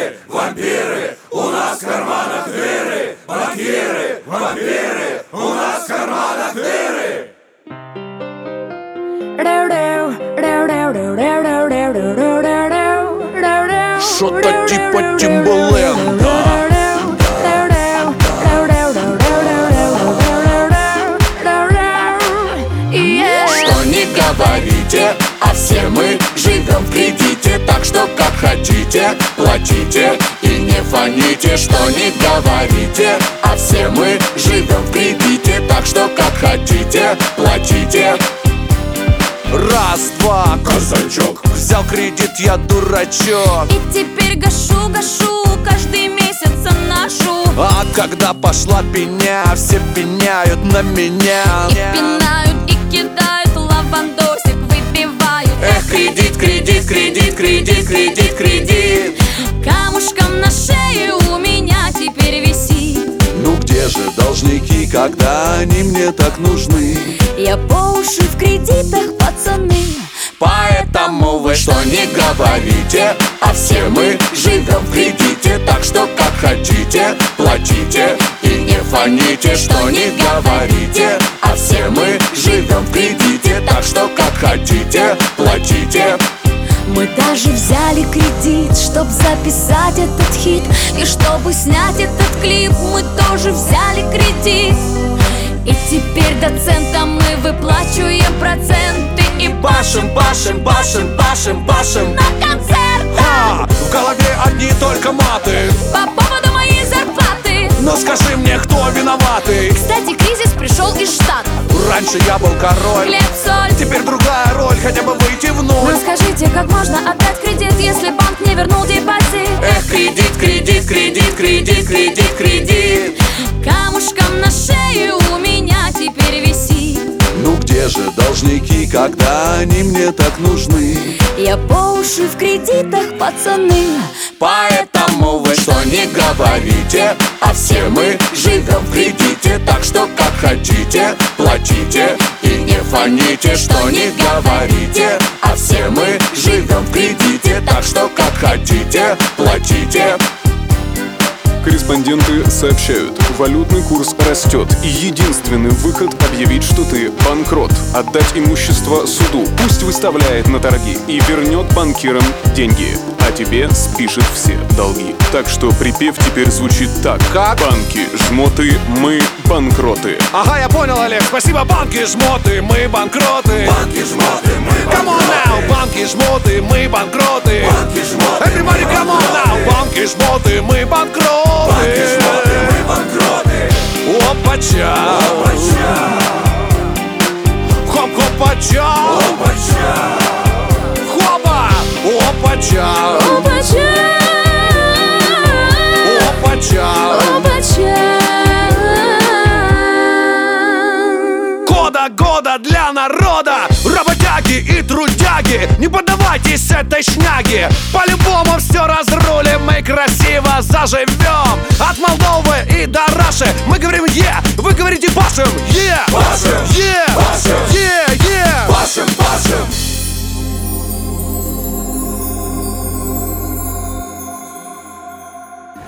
Банкиры, вампиры, у нас в карманах дыры. Банкиры, вампиры, у нас в карманах дыры. Что-то типа Тимбаленда. Что не говорите, а все мы живем в кредите. Так что как хотите, платите и не фоните. Что не говорите, а все мы живем в кредите. Так что как хотите, платите. Раз, два, Казачок, взял кредит, я дурачок. И теперь гашу, каждый месяц ношу. А когда пошла пеня, все пеняют на меня. И пинают, и кидают, лавандосик выпивают. Эх, кредит, кредит, кредит, кредит, кредит, кредит. Камушком на шее у меня теперь висит. Ну где же должники, когда они мне так нужны? Я по уши в кредитах, пацаны. Поэтому вы что не говорите, а все мы живем в кредите. Так что как хотите, платите и не фоните. Что не говорите, а все мы живем в кредите. Так что как хотите, платите. Мы даже взяли кредит, чтоб записать этот хит. И чтобы снять этот клип, мы тоже взяли кредит. И теперь доцентам мы выплачиваем проценты. И Башим, башим, башим, башим, башим на концертах в голове одни только маты. по поводу моей зарплаты. Но скажи мне, кто виноватый? Кстати, кризис пришел из Штатов. Раньше я был король, Хлеб, соль. теперь другая роль, хотя бы выйти в ноль. Ну скажите, как можно отдать кредит, если банк не вернул депозит? Эх, кредит, кредит, кредит, кредит, кредит, кредит. Камушком на шее у меня теперь висит. Ну где же должники, когда они мне так нужны? Я по уши в кредитах, пацаны. Поэтому вы что не говорите, а все мы живем в кредите. Так что как хотите, платите и не фоните. Что не говорите, а все мы живем в кредите. Так что как хотите, платите. Корреспонденты сообщают, валютный курс растет, и единственный выход — объявить, что ты банкрот. Отдать имущество суду, пусть выставляет на торги и вернет банкирам деньги, а тебе спишет все долги. Так что припев теперь звучит так: как? Банки, жмоты, мы банкроты. Ага, я понял, Олег, спасибо. Банки, жмоты, мы банкроты. банки, жмоты, мы Come on now, банки, жмоты, мы банкроты. банки, жмоты, Everybody, come on now, банки, жмоты, мы банкроты. банки, жмоты, мы банкроты. Опача, хоп-хопача, хопа, опача, опача. Года для народа, работяги и трудяги, не поддавайтесь этой шняге. По-любому все разрулим, мы красиво заживем. От Молдовы и до Раши мы говорим «е», вы говорите «пашем», «е», Пашем, «е», пашем,